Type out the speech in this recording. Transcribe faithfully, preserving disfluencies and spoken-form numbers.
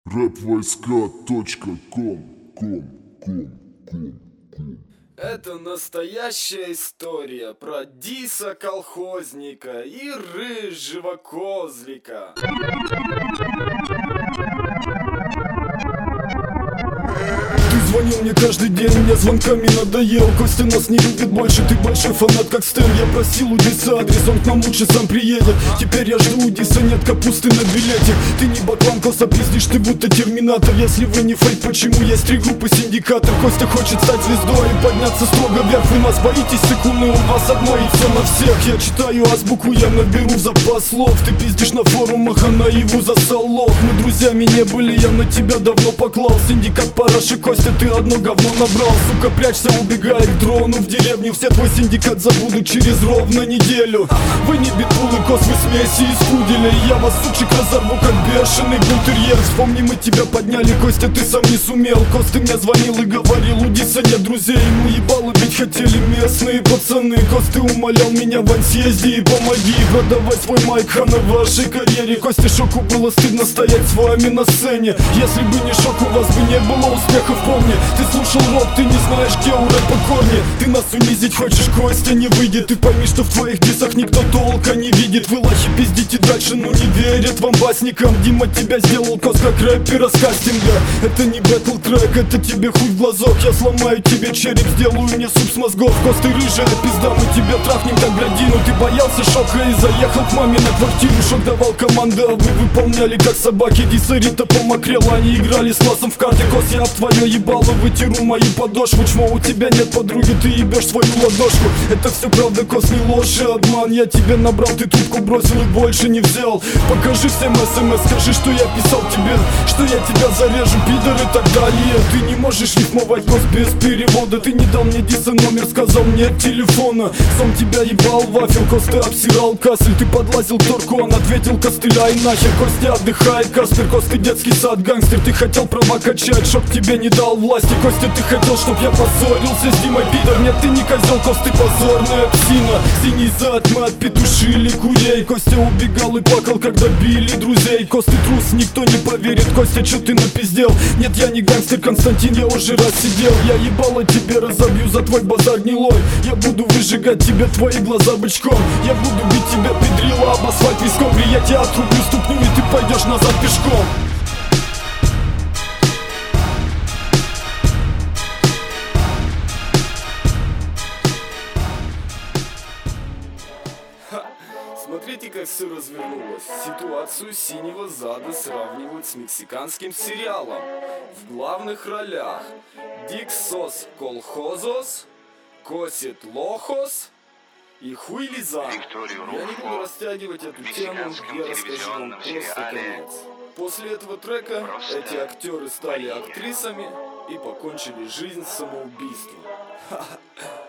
рэп-войска точка ком ком ком ком ком. Это настоящая история про Диса колхозника и рыжего козлика. Ты звонил мне каждый день, мне звонками надоел. Костя нас не любит больше, ты большой фанат как Стэн. Я просил у Диса адрес, он к нам лучше сам приедет. Теперь я жду у Диса, нет капусты на билете. Ты не баклан, Коса, пиздишь, ты будто терминатор. Если вы не фейк, почему есть три группы синдикатор? Костя хочет стать звездой и подняться строго вверх. Вы нас боитесь секунды, у вас одно и все на всех. Я читаю азбуку, я наберу в запас слов. Ты пиздишь на форумах, а наяву засолов. Мы друзьями не были, я на тебя давно поклал. Синдикат параши, Костя, ты одно говно набрал. Сука, прячься, убегай к дрону в деревню. Все твой синдикат забудут через ровно неделю. Вы не битбулы, Кос, вы смеси из пуделя. Я вас, сучек, разорву, как бешеный бультерьер. Вспомни, мы тебя подняли, Костя, ты сам не сумел. Кост, ты мне звонил и говорил, у Диса нет друзей. Ему ебало бить хотели местные пацаны. Кост, ты умолял меня, Вань, съезди и помоги продавать свой майк, а на вашей карьере. Костя, шоку было стыдно стоять с вами на сцене. Если бы не шок, у вас бы не было успехов, помни. Ты слушал рок, ты не знаешь, где у рэпа корни. Ты нас унизить хочешь, Костя, не выйдет. Ты пойми, что в твоих дисах никто толка не видит. Вы лохи пиздите дальше, но не верят вам басникам. Дима тебя сделал, Кос, как рэпера с кастинга. Это не бэтл трек, это тебе хуй в глазок. Я сломаю тебе череп, сделаю мне суп с мозгов. Кос, ты рыжая пизда, мы тебя трахнем как блядину. Ты боялся шока и заехал к маме на квартиру. Шок давал команды, а вы выполняли как собаки. Диса Рита помокрела, они играли с классом в карты. Кос, я об твое ебало вытеру мою подошву. Чмо, у тебя нет подруги, ты ебешь свою ладошку. Это все правда, Кос, не ложь и обман. Я тебя набрал, ты трубку бросил и больше не взял. Покажи всем смс, скажи, что я писал тебе, что я тебя зарежу, пидор, и так далее. Ты не можешь рифмовать, Кос, без перевода. Ты не дал мне Диса номер, сказал нет телефона. Сам тебя ебал вафел, Кос, ты обсирал кассель. Ты подлазил к торку, он ответил костыля и нахер. Костя отдыхает, Каспер, Кос, ты детский сад, гангстер. Ты хотел права качать, шок тебе не дал власти. Костя, ты хотел, чтоб я поссорился с Димой, пидор. Нет, ты не козел, Кос, ты позорная псина. Синий зад, мы отпетушили курей. Костя убегал и плакал, когда били друзей. Кос, ты трус, никто не поверит. Костя, чё ты напиздел? Нет, я не гангстер, Константин, я уже раз сидел. Я ебало тебе разобью за твой базар гнилой. Я буду выжигать тебе твои глаза бычком. Я буду бить тебя, педрила, об асфальт виском. Я тебя отрублю ступню, и ты пойдешь назад пешком. Смотрите, как все развернулось. Ситуацию синего зада сравнивают с мексиканским сериалом. В главных ролях Диксос Колхозос, Косит Лохос и Хуйлизан. Я не буду растягивать эту тему, я расскажу вам просто конец. После этого трека эти актеры стали актрисами и покончили жизнь самоубийством.